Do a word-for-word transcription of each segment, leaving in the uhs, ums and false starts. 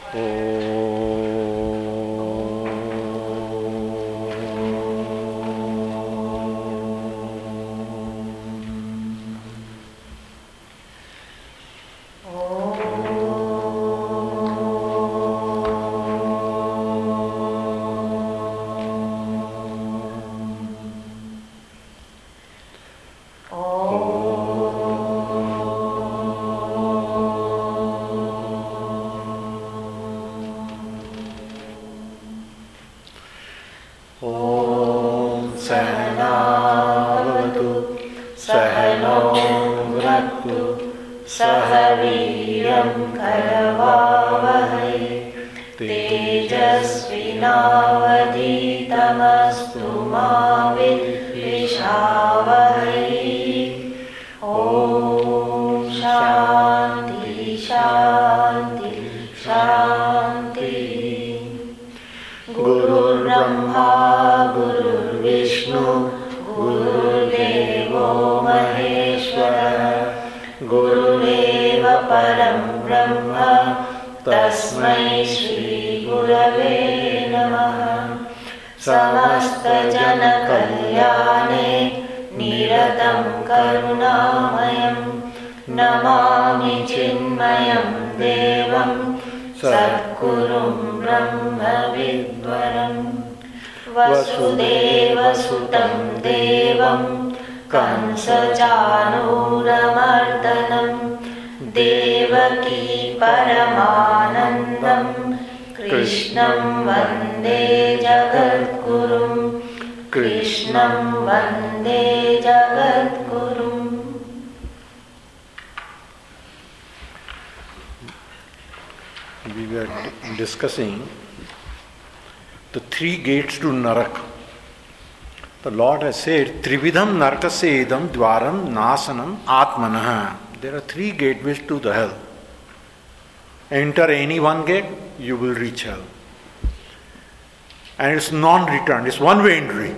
Discussing the three gates to Narak. The Lord has said, Trividham Narakasya idam dwaram nasanam atmanah. There are three gateways to the hell. Enter any one gate, you will reach hell. And it's non-return, it's one-way entry.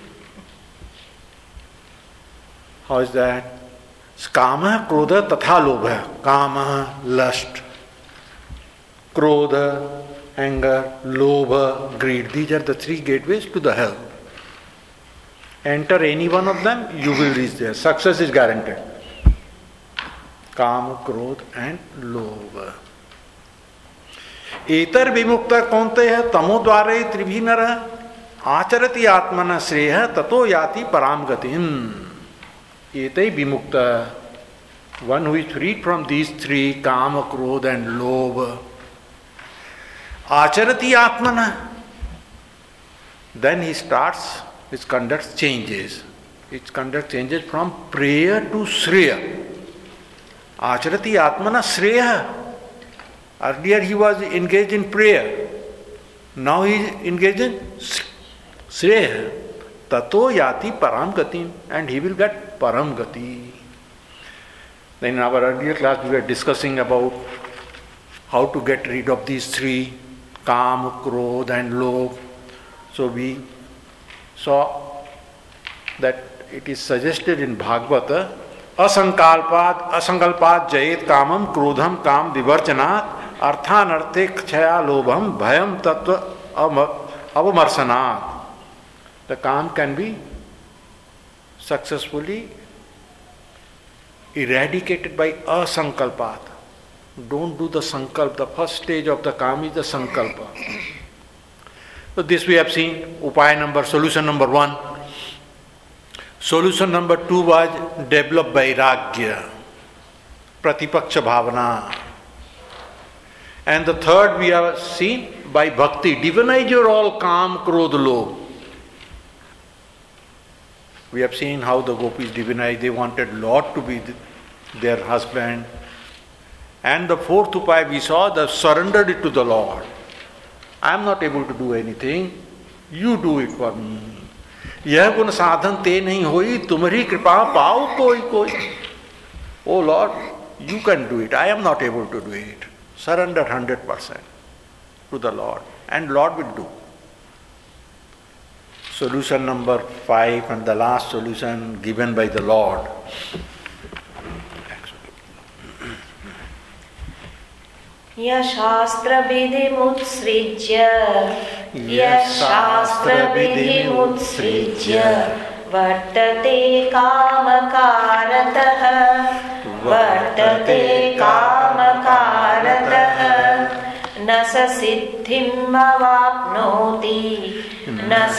How is that? Kama, krodha, tatha lobha. Kama, lust. Krodha, anger, lobha, greed. These are the three gateways to the hell. Enter any one of them, you will reach there. Success is guaranteed. Kama, krodha and lobha. एतर विमुक्त कौनते है तमो द्वारे त्रिभी नर आचरति आत्मन श्रेय ततो याति पराम गतिम. एते विमुक्त, one who is freed from these three, kama, krodha and lobha, acharati atmana, then he starts, his conduct changes. His conduct changes from prayer to shreya. Acharati atmana shreya. Earlier he was engaged in prayer. Now he is engaged in shreya. Tato yati param gatim. And he will get param gati. Then in our earlier class we were discussing about how to get rid of these three, Kam, Krodh and Lobh. So we saw that it is suggested in Bhagavata, Asankalpad, Asankalpad Jayet Kamam Krodham Kam Vivarjanat Arthanarte Kshaya Lobham Bhayam Tattva Avamarsanat. The Kam can be successfully eradicated by asankalpat. Don't do the sankalp. The first stage of the Kam is the sankalpa. So this we have seen. Upaya number, solution number one. Solution number two was develop vairagya, pratipaksha bhavana. And the third we have seen by bhakti. Divinize your all Kam, Krodh, Lobh. We have seen how the gopis divinized. They wanted Lord to be their husband. And the fourth upaya we saw, they surrendered it to the Lord. I am not able to do anything. You do it for me. यह गुण साधन ते नहीं होई, तुम्हारी कृपा पाओ कोई कोई. Oh Lord, you can do it. I am not able to do it. Surrender one hundred percent to the Lord. And Lord will do. Solution number five and the last solution given by the Lord. यशास्त्रविधिमुत्सृज्य यशास्त्रविधिमुत्सृज्य वर्तते कामकारतः वर्तते कामकारतः न स सिद्धिमवाप्नोति न स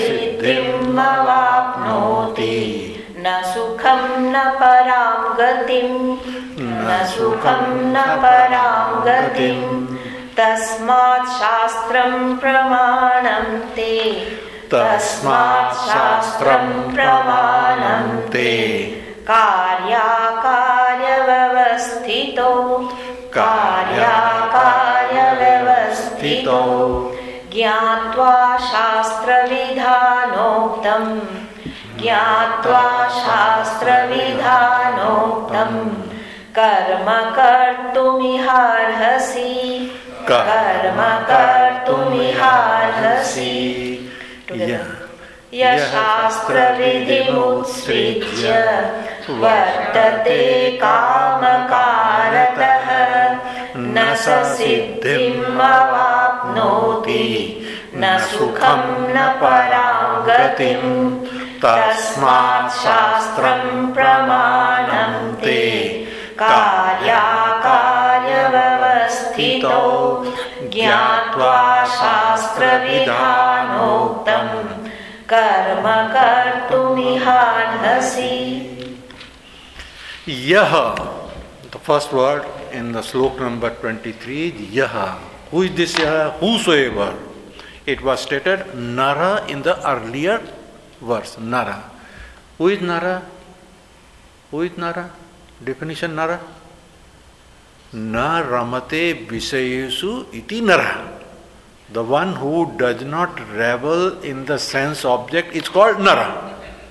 सिद्धिमवाप्नोति न सुखं न परां गतिं न सुखं न परां गतिं तस्मात् शास्त्रं प्रमाणं ते तस्मात् शास्त्रं प्रमाणं ते कार्याकार्यव्यवस्थितो कार्याकार्यव्यवस्थितो ज्ञात्वा शास्त्रविधानोक्तं ज्ञात्वा शास्त्रविधानोक्तं कर्म कर्तुमिहार्हसि कर्म कर्तुमिहार्हसि यशास्त्रविधिमुत्सृज्य वर्तते कामकारतः न स सिद्धिमवाप्नोति न सुखं न परां गतिं तस्मात् शास्त्रं प्रमाणं ते कार्याकार्यव्यवस्थितो ज्ञात्वा शास्त्रविधानोक्तं कर्म कर्तुमिहार्हसि. Yah, the first word in the slok number twenty-three, Yah. Who is this Yah? Whosoever. It was stated Nara in the earlier verse. Nara. Who is Nara? Who is Nara? Definition Nara. Na ramate visayesu iti Nara. The one who does not revel in the sense object is called Nara.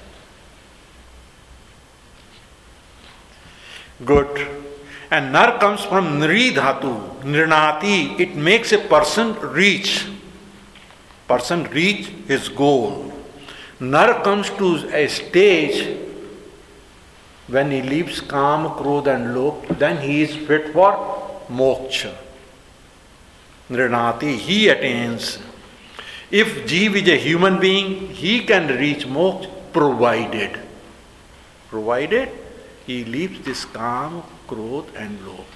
Good. And nar comes from nri dhatu, nirnati. It makes a person reach. Person reach his goal. Nar comes to a stage when he leaves kam, krodh and lobh, then he is fit for moksha. Nirnati, he attains. If Jeev is a human being, he can reach moksha provided. Provided he leaves this kam, krodh and lobh.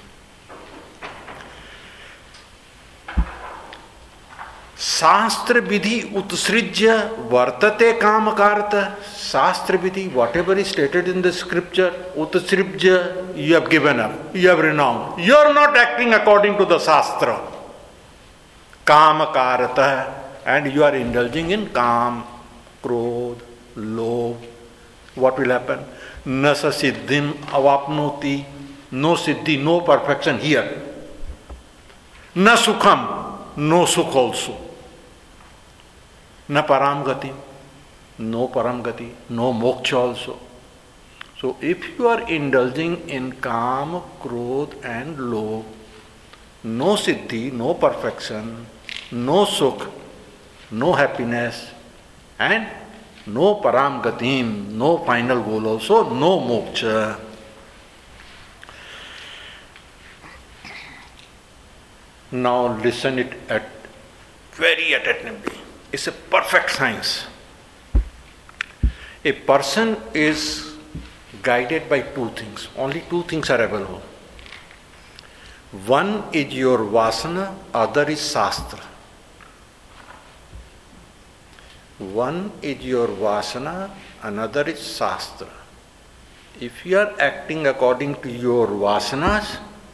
Shastra vidhi utsrijya vartate kamakarta. Shastra vidhi, whatever is stated in the scripture, utsrijya, you have given up, you have renounced. You are not acting according to the shastra. Kamakarta, and you are indulging in kam, krodh, lobh. What will happen? Nasa siddhim avapnoti. No siddhi, no perfection here. Na sukham, no sukh also. Na param gati, no param gati, no moksha also. So if you are indulging in kam, krodh and lobh, no siddhi, no perfection, no sukh, no happiness, and no param gatim, no final goal also, no moksha. Now listen it at very attentively. It's a perfect science. A person is guided by two things. Only two things are available. One is your vasana, other is shastra. One is your vasana, another is shastra. If you are acting according to your vasanas,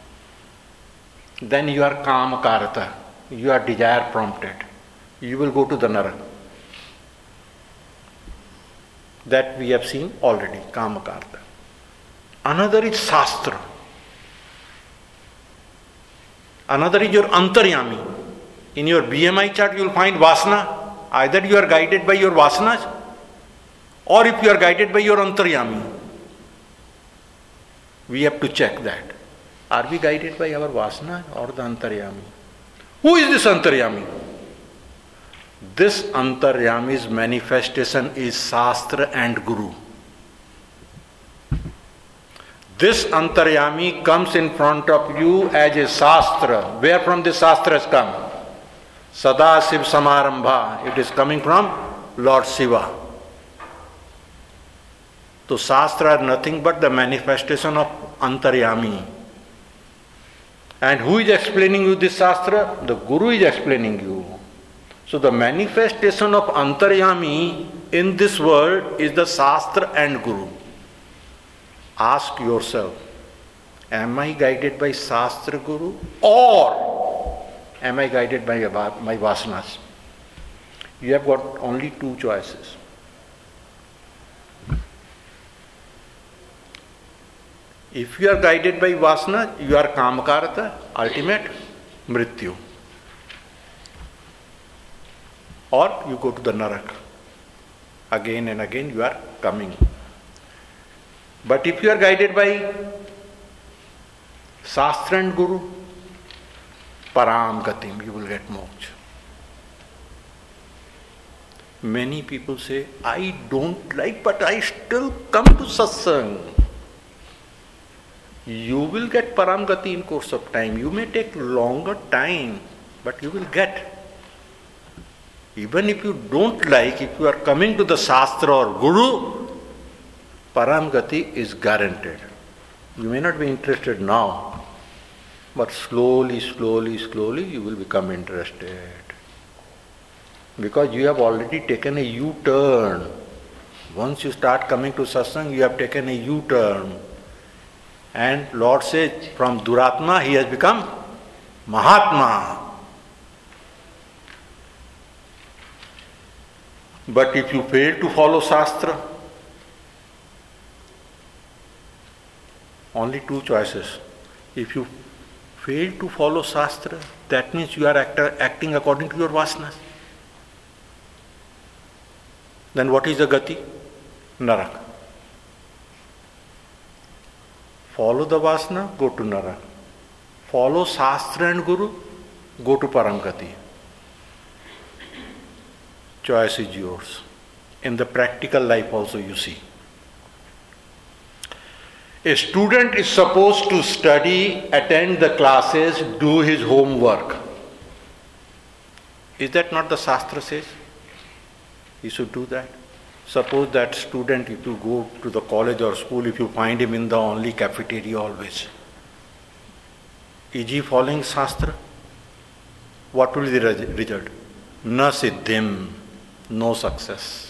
then you are kamakarta, you are desire prompted. You will go to the Nara. That we have seen already, kamakarta. Another is shastra. Another is your antaryami. In your B M I chart you will find vasana. Either you are guided by your vasanas, or if you are guided by your antaryami. We have to check that. Are we guided by our vasana or the antaryami? Who is this antaryami? This antaryami's manifestation is shastra and guru. This Antaryami comes in front of you as a Shastra. Where from the Shastra has come? Sada Shiv Samarambha. It is coming from Lord Shiva. So Shastra are nothing but the manifestation of Antaryami. And who is explaining you this Shastra? The Guru is explaining you. So the manifestation of Antaryami in this world is the Shastra and Guru. Ask yourself, am I guided by Shastra Guru or am I guided by my vasanas? You have got only two choices. If you are guided by vasana, you are Kamakarata, ultimate Mrityu. Or you go to the Narak. Again and again you are coming. But if you are guided by Shastra and Guru, Param Gatim, you will get moksha. Many people say, I don't like, but I still come to satsang. You will get Param Gati in course of time. You may take longer time, but you will get. Even if you don't like, if you are coming to the Shastra or Guru, Param Gati is guaranteed. You may not be interested now, but slowly, slowly, slowly you will become interested. Because you have already taken a U-turn. Once you start coming to satsang, you have taken a U-turn. And Lord says, from Duratma he has become Mahatma. But if you fail to follow Shastra, only two choices. If you fail to follow Shastra, that means you are actor, acting according to your vasanas. Then what is the Gati? Narak. Follow the vasana, go to Narak. Follow Shastra and Guru, go to Param Gati. Choice is yours. In the practical life also you see. A student is supposed to study, attend the classes, do his homework. Is that not the Shastra says? He should do that. Suppose that student, if you go to the college or school, if you find him in the only cafeteria always, is he following Shastra? What will be the result? Na siddhim, no success.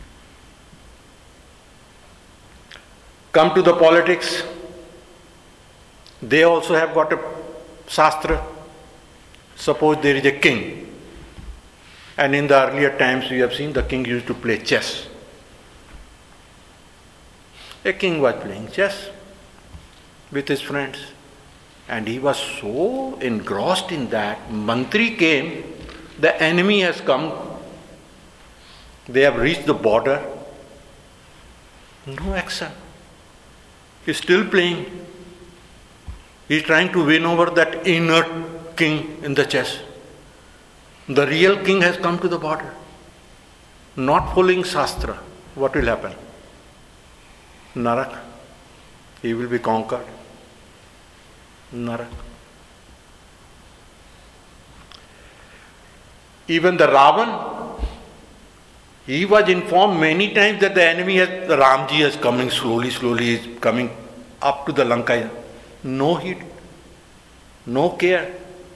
Come to the politics. They also have got a Shastra. Suppose there is a king. And in the earlier times we have seen the king used to play chess. A king was playing chess with his friends. And he was so engrossed in that. Mantri came, the enemy has come. They have reached the border. No action. He's still playing. He's trying to win over that inert king in the chess. The real king has come to the border. Not following Shastra. What will happen? Narak. He will be conquered. Narak. Even the Ravan, he was informed many times that the enemy has, the Ramji is coming slowly, slowly, is coming up to the Lanka. No heed, no care.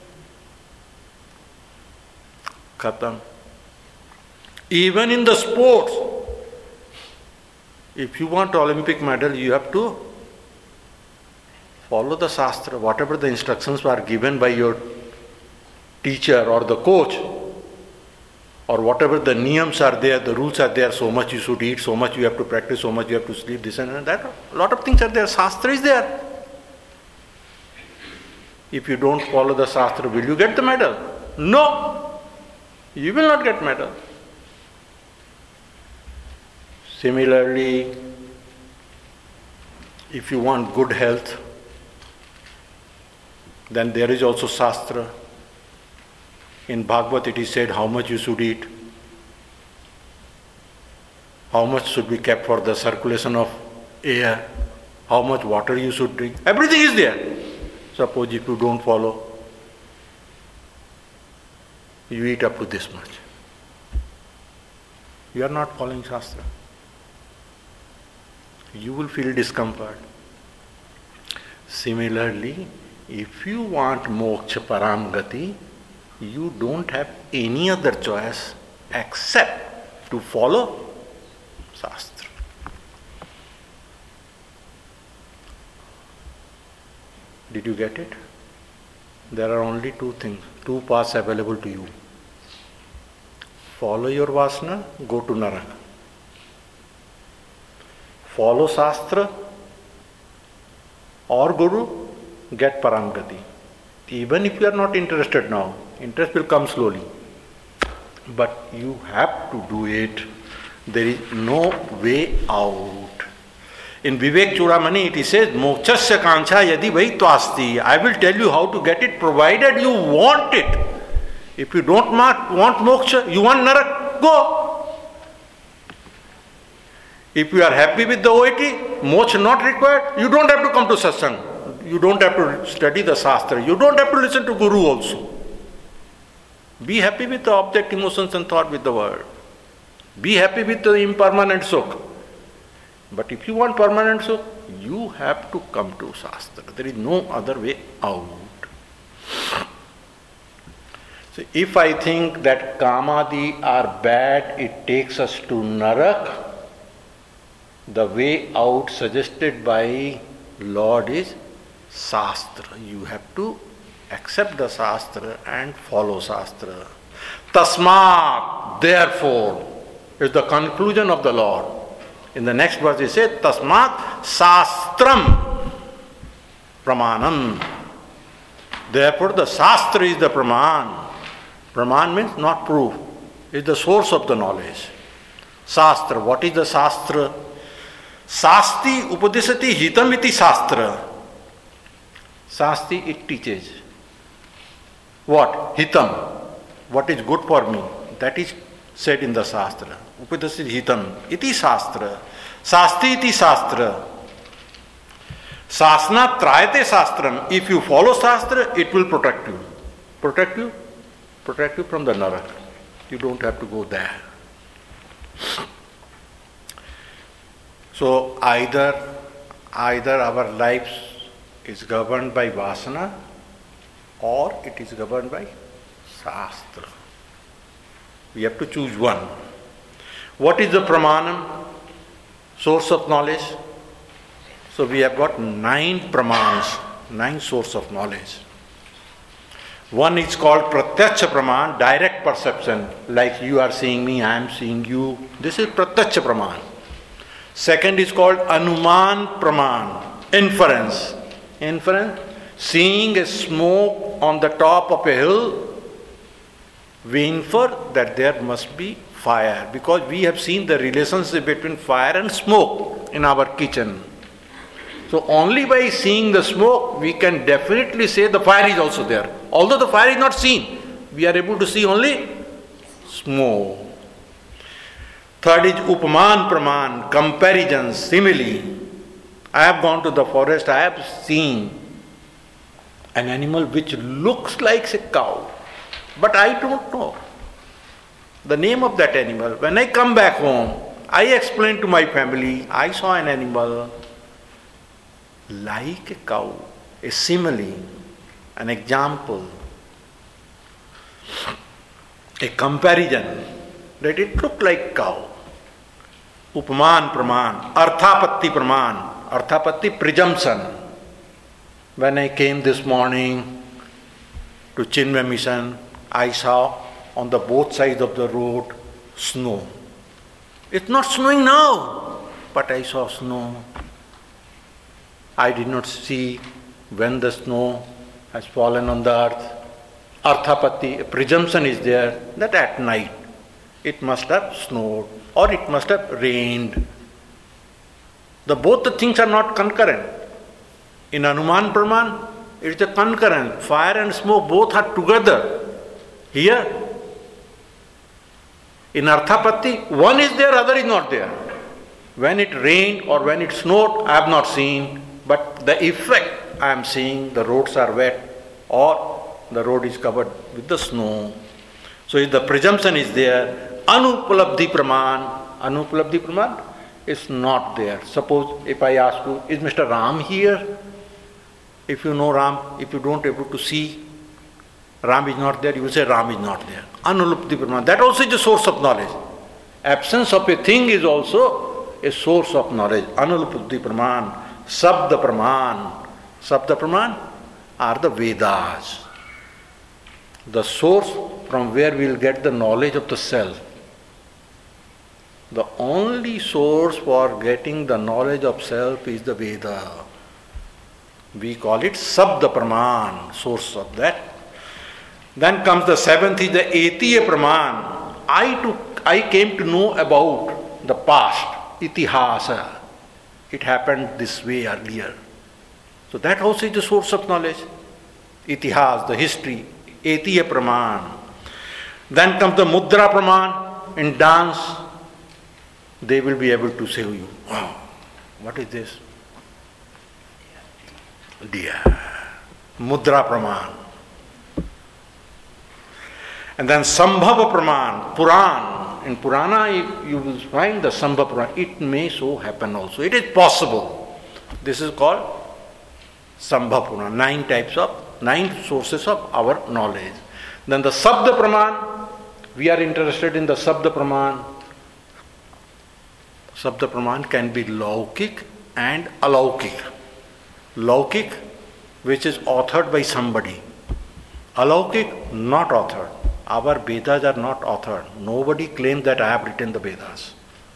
Khatam. Even in the sports, if you want Olympic medal, you have to follow the Shastra, whatever the instructions were given by your teacher or the coach, or whatever the niyams are there, the rules are there, so much you should eat, so much you have to practice, so much you have to sleep, this and that. A lot of things are there. Shastra is there. If you don't follow the Shastra, will you get the medal? No. You will not get medal. Similarly, if you want good health, then there is also Shastra. In Bhagavad it is said how much you should eat, how much should be kept for the circulation of air, how much water you should drink. Everything is there. Suppose if you don't follow, you eat up to this much. You are not following Shastra. You will feel discomfort. Similarly, if you want moksha paramgati, you don't have any other choice except to follow Shastra. Did you get it? There are only two things, two paths available to you. Follow your vasana, go to Naraka. Follow Shastra or Guru, get Paramgati. Even if you are not interested now, interest will come slowly. But you have to do it. There is no way out. In Vivek Chudamani it says, Mokshasya kancha yadi vai tvasti. I will tell you how to get it provided you want it. If you don't want moksha, you want Narak, go. If you are happy with the O I T, moksha not required, you don't have to come to satsang. You don't have to study the Shastra. You don't have to listen to Guru also. Be happy with the object, emotions and thought with the word. Be happy with the impermanent sukh. But if you want permanent sukh, you have to come to Shastra. There is no other way out. So if I think that kamadi are bad, it takes us to Narak, the way out suggested by Lord is Shastra. You have to accept the Shastra and follow Shastra. Tasmat, therefore, is the conclusion of the Lord. In the next verse he says, Tasmat Shastram Pramanam. Therefore the Shastra is the Praman. Praman means not proof. It's the source of the knowledge. Shastra. What is the Shastra? Sasti upadesati hitam iti Shastra. Sasti, it teaches. What? Hitam. What is good for me. That is said in the Shastra. Upadesati hitam iti Shastra. Sasti iti Shastra. Sasna trayate Shastram. If you follow Shastra, it will protect you. Protect you? Protect you from the Narak. You don't have to go there. So either either our life is governed by Vasana or it is governed by Shastra. We have to choose one. What is the Pramanam? Source of knowledge. So we have got nine Pramans, nine source of knowledge. One is called Pratyaksha Praman, direct perception, like you are seeing me, I am seeing you. This is Pratyaksha Praman. Second is called Anuman Praman, inference. Inference, seeing a smoke on the top of a hill, we infer that there must be fire, because we have seen the relationship between fire and smoke in our kitchen. So only by seeing the smoke, we can definitely say the fire is also there. Although the fire is not seen, we are able to see only smoke. Third is Upaman Praman, comparison, simile. I have gone to the forest, I have seen an animal which looks like a cow, but I don't know the name of that animal. When I come back home, I explain to my family, I saw an animal like a cow, a simile, an example, a comparison, that it looked like cow. Upaman Praman, Arthapatti Praman, Arthapatti presumption. When I came this morning to Chinmay Mission, I saw on the both sides of the road snow. It's not snowing now, but I saw snow. I did not see when the snow has fallen on the earth. Arthapatti, a presumption is there that at night it must have snowed or it must have rained. The both the things are not concurrent. In Anuman Praman, it is a concurrent. Fire and smoke both are together. Here, in Arthapatti, one is there, other is not there. When it rained or when it snowed, I have not seen, but the effect I am seeing, the roads are wet or the road is covered with the snow. So if the presumption is there, anupalabdhi praman, anupalabdhi praman is not there. Suppose if I ask you, is Mister Ram here? If you know Ram, if you don't able to see, Ram is not there, you will say Ram is not there. Anupalabdhi praman. That also is a source of knowledge. Absence of a thing is also a source of knowledge. Anupalabdhi praman, sabda praman. Sabda praman are the Vedas. The source from where we will get the knowledge of the self. The only source for getting the knowledge of self is the Veda. We call it Sabda Praman, source of that. Then comes the seventh is the Etiya Praman. I, to, I came to know about the past, Itihasa. It happened this way earlier. So that also is the source of knowledge. Itihas, the history. Etiya Praman. Then comes the Mudra Praman. In dance, they will be able to say to you, wow, what is this? Dear. Mudra Praman. And then Sambhava Praman, Puran. In Purana, you will find the Sambhava Praman. It may so happen also. It is possible. This is called Sambhava Puran. Nine types of, nine sources of our knowledge. Then the Sabda Praman. We are interested in the Sabda Praman. Sabda Praman can be Laukik and Alaukik. Laukik, which is authored by somebody. Alaukik, not authored. Our Vedas are not authored. Nobody claims that I have written the Vedas.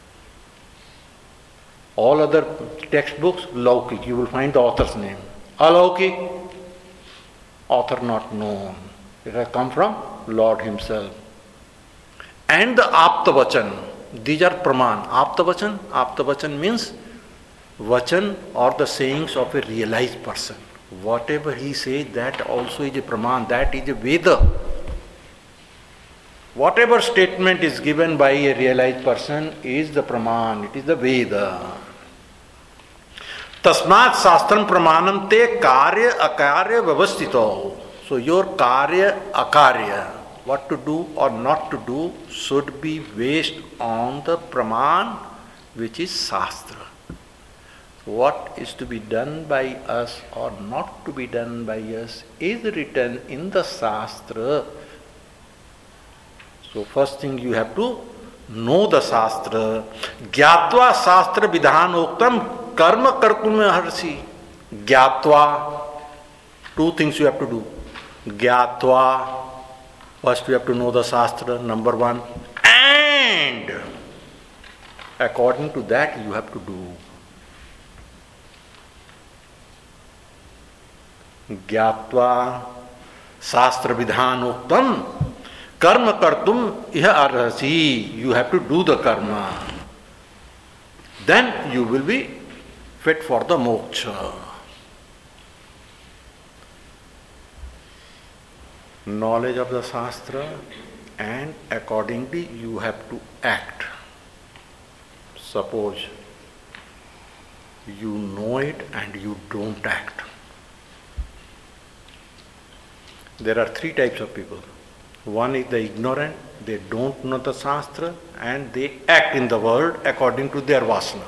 All other textbooks, Laukik, you will find the author's name. Alaukik, author not known. It has come from Lord Himself. And the Aptavachan, these are Praman. Aptavachan, Aptavachan means Vachan or the sayings of a realized person. Whatever he says, that also is a Praman, that is a Veda. Whatever statement is given by a realized person is the Praman, it is the Veda. Tasmat Sastram Pramanam te karya akarya vyavastito. So your karya akarya, what to do or not to do, should be based on the Praman, which is Shastra. What is to be done by us or not to be done by us is written in the Shastra. So first thing you have to know the Shastra. Gyatva Shastra Vidhanoktam Karma Kartum Harsi. Gyatva, two things you have to do. Gyatva, first you have to know the Shastra, number one. And according to that you have to do. Gyatva Shastra Vidhanoktam Karma Kartum Iha Arhasi. You have to do the karma. Then you will be fit for the moksha. Knowledge of the Shastra, and accordingly you have to act. Suppose you know it and you don't act. There are three types of people. One is the ignorant, they don't know the Shastra and they act in the world according to their vasana.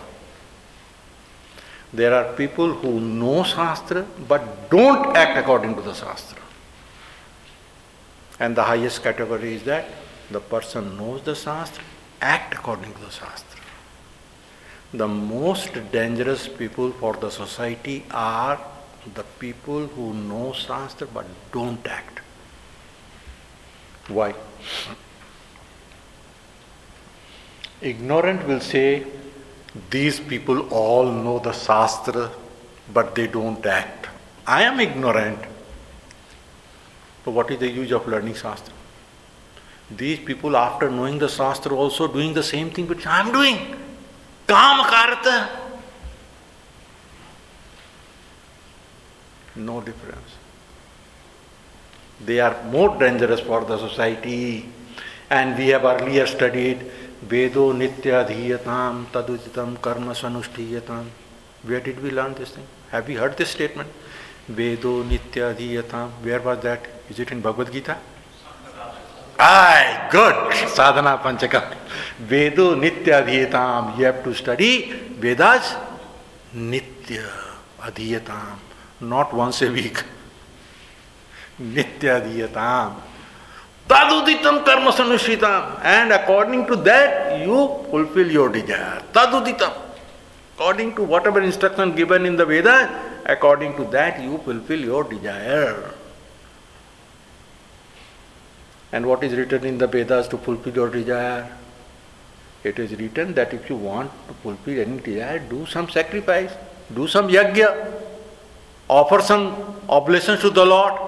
There are people who know Shastra but don't act according to the Shastra. And the highest category is that the person knows the Shastra, act according to the Shastra. The most dangerous people for the society are the people who know Shastra but don't act. Why? Ignorant will say, these people all know the Shastra but they don't act. I am ignorant. So what is the use of learning Shastra? These people, after knowing the Shastra, also doing the same thing which I am doing. Kam karta. No difference. They are more dangerous for the society. And we have earlier studied Vedo nitya adhiyatam taduditam karma sanushtiyatam. Where did we learn this thing? Have we heard this statement? Vedo nitya adhiyatam. Where was that? Is it in Bhagavad Gita? Aye, good. Sadhana Panchaka. Vedo nitya adhiyatam. You have to study Vedas nitya adhiyatam. Not once a week. Nitya adhiyatam. Taduditam karma sanushritam. And according to that, you fulfill your desire. Taduditam. According to whatever instruction given in the Veda, according to that you fulfill your desire. And what is written in the Vedas to fulfill your desire? It is written that if you want to fulfill any desire, do some sacrifice, do some yajna, offer some oblations to the Lord.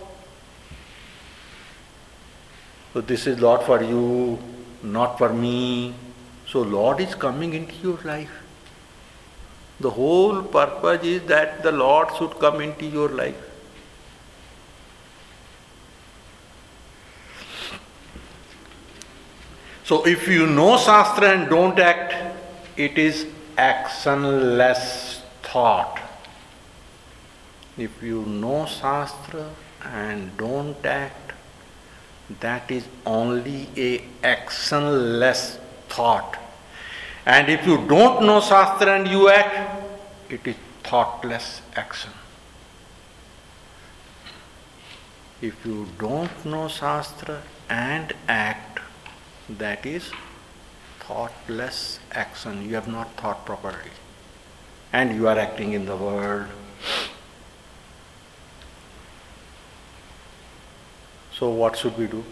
So this is Lord for you, not for me. So Lord is coming into your life. The whole purpose is that the Lord should come into your life. So if you know Shastra and don't act, it is actionless thought. If you know Shastra and don't act, that is only a actionless thought. And if you don't know Shastra and you act, it is thoughtless action. If you don't know Shastra and act, that is thoughtless action. You have not thought properly. And you are acting in the world. So what should we do?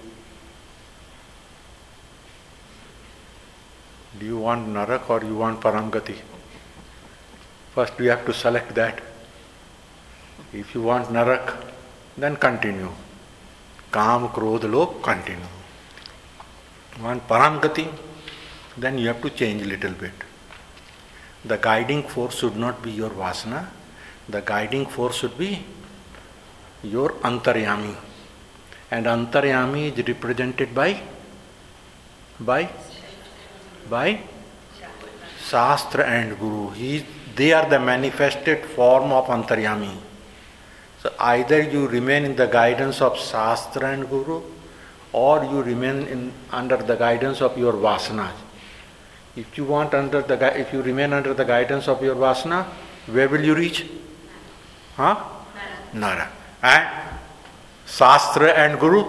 Do you want Narak or you want Paramgati? First we have to select that. If you want Narak, then continue. Kam, Krodh, Lobh, continue. Want Paramgati, then you have to change a little bit. The guiding force should not be your Vasana. The guiding force should be your Antaryami. And Antaryami is represented by by by Shastra and Guru. He, they are the manifested form of Antaryami. So either you remain in the guidance of Shastra and Guru, or you remain in, under the guidance of your Vasanas. If you want under the if you remain under the guidance of your Vasana, where will you reach? Huh? Nara. And Shastra and Guru?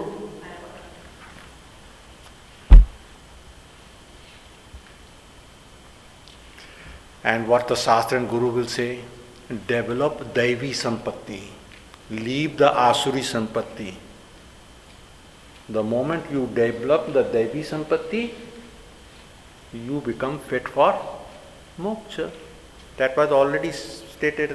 And what the Shastra and Guru will say? Develop Daivi Sampatti. Leave the Asuri Sampatti. The moment you develop the Daivi Sampatti, you become fit for moksha. That was already stated.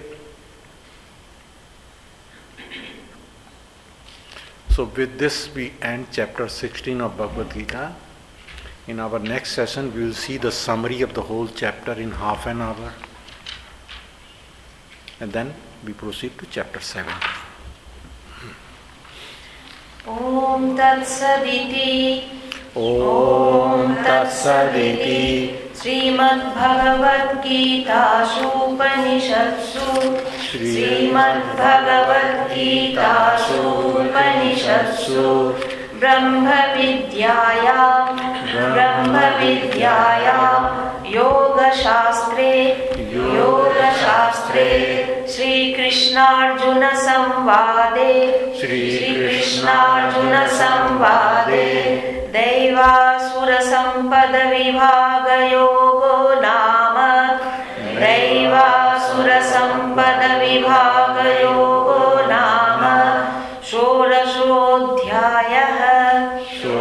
So with this we end chapter sixteen of Bhagavad Gita. In our next session we will see the summary of the whole chapter in half an hour. And then we proceed to chapter seven. Om Tat Saditi Om Tat Saditi Srimad Bhagavad Gita Upanishadsu Srimad Bhagavad Gita Upanishadsu Brahma Vidyayam Brahma Vidyayam Yoga Shastre Yoga Shastre Shri Krishna Arjuna Samvade Shri Krishna Arjuna Samvade Devasura Sampada Vibhaga Yogo Nama Devasura Sampada Vibhaga Yogo Nama Shorashodhyayah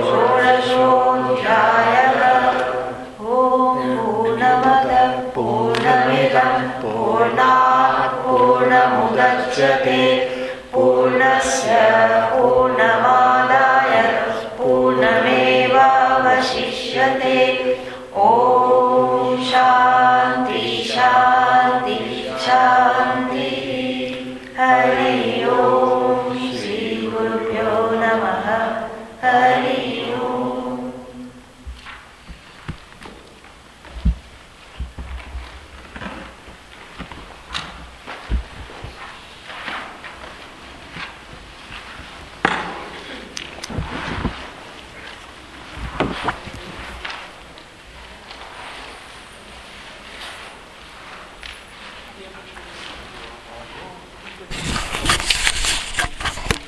Shorashodhyayah Om Purnamada Purnamidam Purnat Purnamudachyate Purnasya Purnamadaya Purnameva Vashishyate Om Shanti Shanti Shanti Hari Om Shri Gurubhyo Namaha Namaha.